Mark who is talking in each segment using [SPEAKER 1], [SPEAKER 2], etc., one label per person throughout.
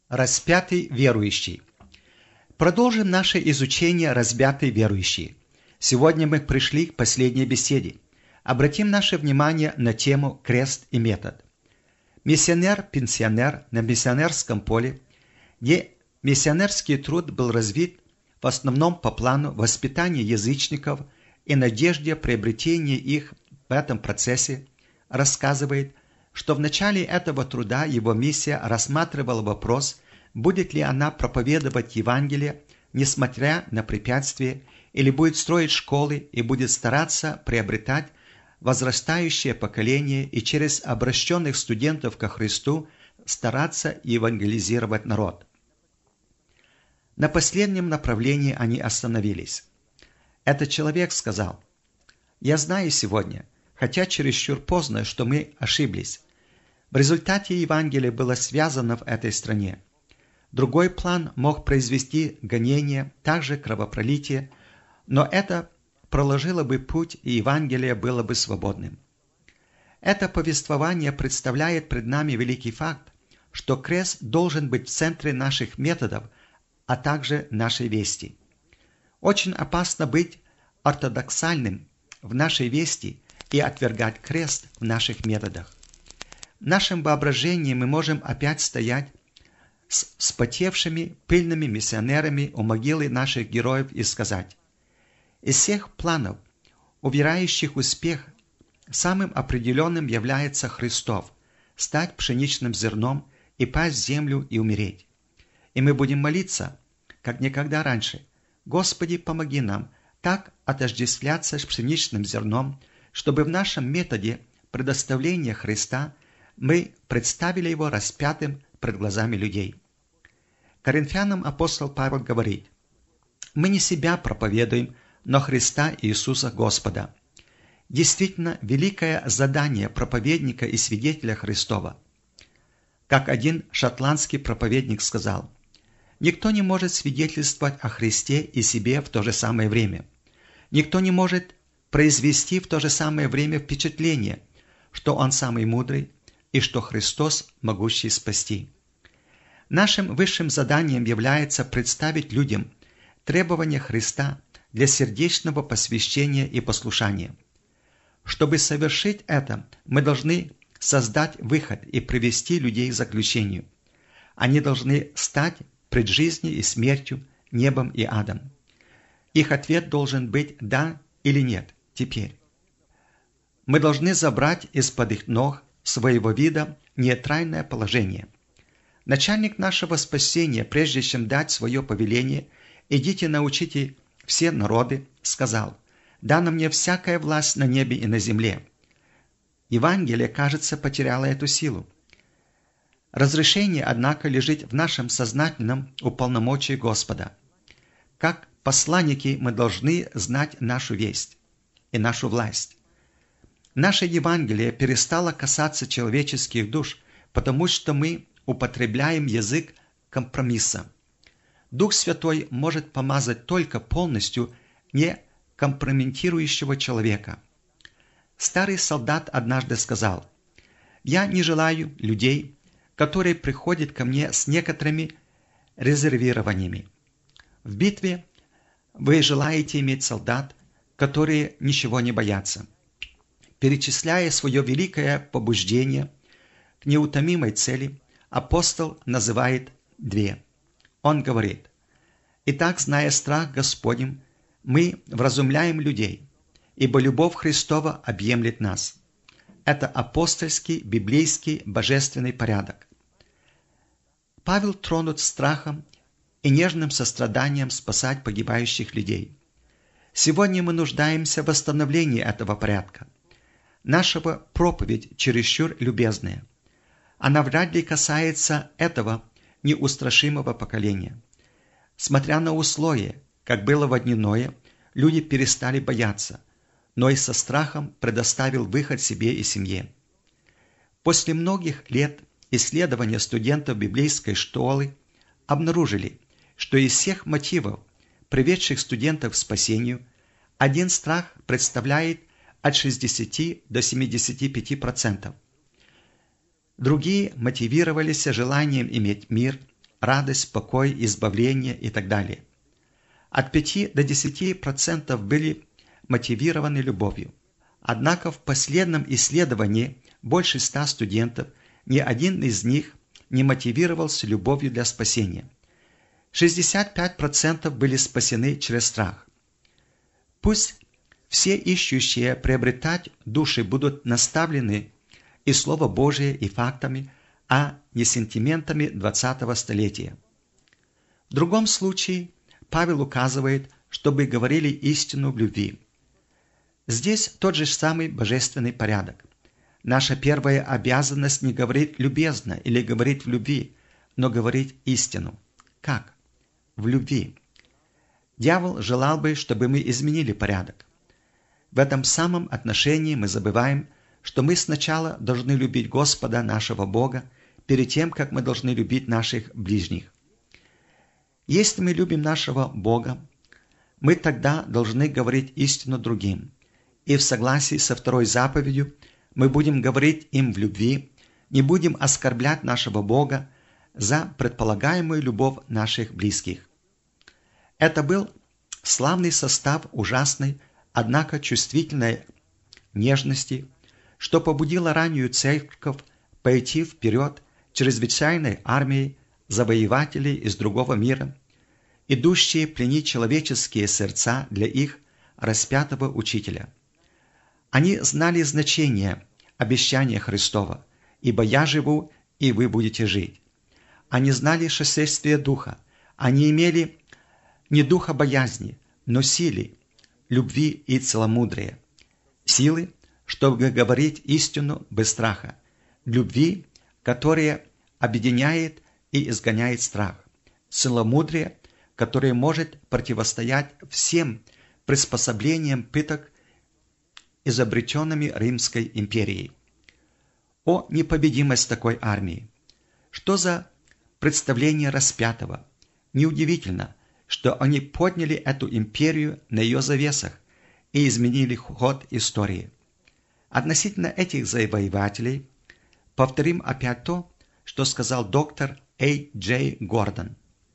[SPEAKER 1] Распятый верующий. Продолжим наше изучение «Распятый верующий». Сегодня мы пришли к последней беседе. Обратим наше внимание на тему «Крест и метод». Миссионер-пенсионер на миссионерском поле, где миссионерский труд был развит в основном по плану воспитания язычников и надежде приобретения их в этом процессе, рассказывает, что в начале этого труда его миссия рассматривала вопрос, будет ли она проповедовать Евангелие, несмотря на препятствия, или будет строить школы и будет стараться приобретать возрастающее поколение и через обращенных студентов ко Христу стараться евангелизировать народ. На последнем направлении они остановились. Этот человек сказал: «Я знаю сегодня, хотя чересчур поздно, что мы ошиблись. В результате Евангелие было связано в этой стране. Другой план мог произвести гонение, также кровопролитие, но это проложило бы путь, и Евангелие было бы свободным». Это повествование представляет пред нами великий факт, что крест должен быть в центре наших методов, а также нашей вести. Очень опасно быть ортодоксальным в нашей вести и отвергать крест в наших методах. В нашем воображении мы можем опять стоять с вспотевшими пыльными миссионерами у могилы наших героев и сказать: из всех планов, уверяющих успех, самым определенным является Христов – стать пшеничным зерном и пасть в землю и умереть. И мы будем молиться, как никогда раньше: Господи, помоги нам так отождествляться с пшеничным зерном, чтобы в нашем методе предоставления Христа мы представили Его распятым пред глазами людей. Коринфянам апостол Павел говорит: «Мы не себя проповедуем, но Христа Иисуса Господа». Действительно, великое задание проповедника и свидетеля Христова. Как один шотландский проповедник сказал: «Никто не может свидетельствовать о Христе и себе в то же самое время. Никто не может произвести в то же самое время впечатление, что Он самый мудрый и что Христос могущий спасти». Нашим высшим заданием является представить людям требования Христа для сердечного посвящения и послушания. Чтобы совершить это, мы должны создать выход и привести людей к заключению. Они должны стать пред жизнью и смертью, небом и адом. Их ответ должен быть «да» или «нет» теперь. Мы должны забрать из-под их ног своего вида нейтральное положение. Начальник нашего спасения, прежде чем дать свое повеление «идите научите все народы», сказал: «Дана мне всякая власть на небе и на земле». Евангелие, кажется, потеряло эту силу. Разрешение, однако, лежит в нашем сознательном уполномочии Господа. Как посланники мы должны знать нашу весть и нашу власть. Наше Евангелие перестало касаться человеческих душ, потому что мы употребляем язык компромисса. Дух Святой может помазать только полностью не компрометирующего человека. Старый солдат однажды сказал: «Я не желаю людей, которые приходят ко мне с некоторыми резервированиями. В битве вы желаете иметь солдат, которые ничего не боятся». Перечисляя свое великое побуждение к неутомимой цели, апостол называет две. Он говорит: «Итак, зная страх Господень, мы вразумляем людей, ибо любовь Христова объемлет нас». Это апостольский, библейский, божественный порядок. Павел тронут страхом и нежным состраданием спасать погибающих людей. Сегодня мы нуждаемся в восстановлении этого порядка. Наша проповедь чересчур любезная. Она вряд ли касается этого неустрашимого поколения. Смотря на условия, как было в одниное, люди перестали бояться, но и со страхом предоставил выход себе и семье. После многих лет исследования студентов библейской школы обнаружили, что из всех мотивов, приведших студентов к спасению, один страх представляет от 60 до 75%. Другие мотивировались желанием иметь мир, радость, покой, избавление и так далее. От 5 до 10% были мотивированы любовью. Однако в последнем исследовании больше 100 студентов, ни один из них не мотивировался любовью для спасения. 65% были спасены через страх. Пусть все ищущие приобретать души будут наставлены и Слово Божие, и фактами, а не сентиментами 20-го столетия. В другом случае Павел указывает, чтобы говорили истину в любви. Здесь тот же самый божественный порядок. Наша первая обязанность не говорить любезно или говорить в любви, но говорить истину. Как? В любви. Дьявол желал бы, чтобы мы изменили порядок. В этом самом отношении мы забываем, что мы сначала должны любить Господа нашего Бога, перед тем, как мы должны любить наших ближних. Если мы любим нашего Бога, мы тогда должны говорить истину другим. И в согласии со второй заповедью мы будем говорить им в любви, не будем оскорблять нашего Бога за предполагаемую любовь наших близких. Это был славный состав ужасной, однако чувствительной нежности, что побудило раннюю церковь пойти вперед чрезвычайной армией завоевателей из другого мира, идущие пленить человеческие сердца для их распятого учителя. Они знали значение обещания Христова, ибо «Я живу, и вы будете жить». Они знали шествие Духа, они имели не духа боязни, но силы, любви и целомудрия. Силы, чтобы говорить истину без страха, любви, которая объединяет и изгоняет страх, целомудрие, которое может противостоять всем приспособлениям пыток, изобретенными Римской империей. О непобедимость такой армии! Что за представление распятого? Неудивительно, что они подняли эту империю на ее завесах и изменили ход истории. Относительно этих завоевателей повторим опять то, что сказал доктор А.Дж. Гордон.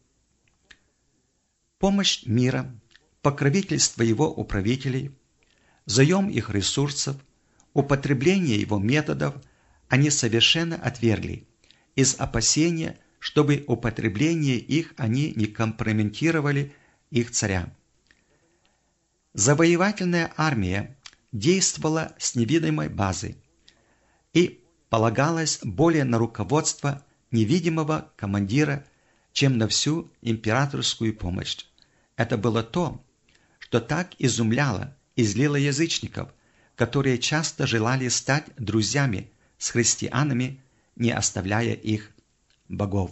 [SPEAKER 1] Помощь мира, покровительство его управителей, заем их ресурсов, употребление его методов они совершенно отвергли из опасения, чтобы употребление их они не компрометировали их царя. Завоевательная армия действовала с невидимой базы и полагалась более на руководство невидимого командира, чем на всю императорскую помощь. Это было то, что так изумляло и злило язычников, которые часто желали стать друзьями с христианами, не оставляя их богов.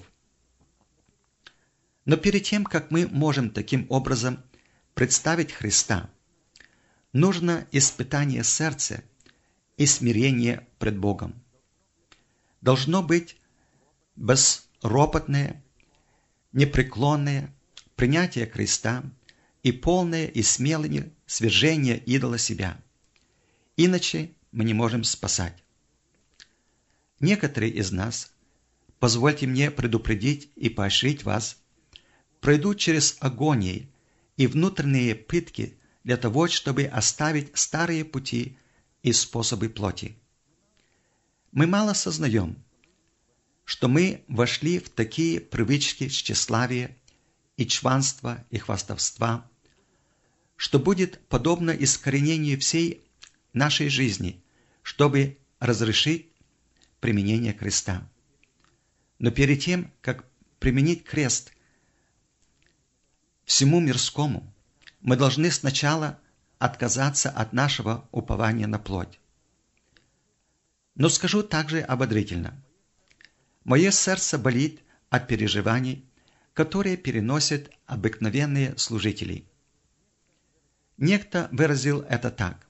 [SPEAKER 1] Но перед тем, как мы можем таким образом представить Христа, нужно испытание сердца и смирение пред Богом. Должно быть безропотное, непреклонное принятие креста и полное и смелое свержение идола себя. Иначе мы не можем спасать. Некоторые из нас, позвольте мне предупредить и поощрить вас, пройдут через агонии и внутренние пытки для того, чтобы оставить старые пути и способы плоти. Мы мало сознаем, что мы вошли в такие привычки тщеславия и чванства и хвастовства, что будет подобно искоренению всей нашей жизни, чтобы разрешить применение креста. Но перед тем, как применить крест всему мирскому, мы должны сначала отказаться от нашего упования на плоть. Но скажу также ободрительно. Мое сердце болит от переживаний, которые переносят обыкновенные служители. Некто выразил это так.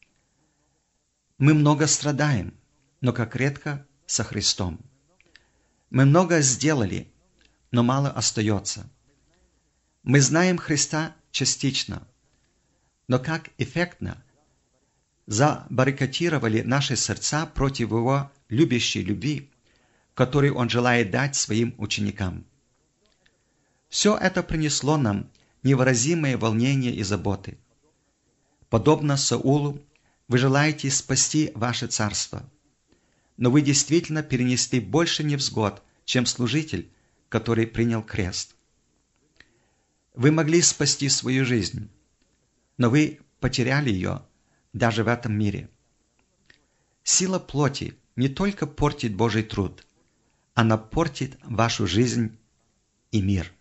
[SPEAKER 1] Мы много страдаем, но как редко со Христом. Мы много сделали, но мало остается. Мы знаем Христа частично, но как эффектно забаррикадировали наши сердца против Его любящей любви, которую Он желает дать своим ученикам. Все это принесло нам невыразимое волнение и заботы. Подобно Саулу, вы желаете спасти ваше царство, но вы действительно перенесли больше невзгод, чем служитель, который принял крест. Вы могли спасти свою жизнь, но вы потеряли ее даже в этом мире. Сила плоти не только портит Божий труд, она портит вашу жизнь и мир.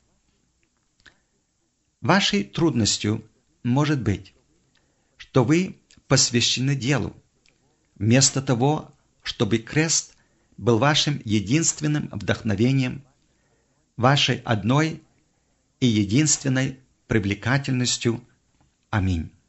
[SPEAKER 1] Вашей трудностью может быть, что вы посвящены делу, вместо того, чтобы крест был вашим единственным вдохновением, вашей одной и единственной привлекательностью. Аминь.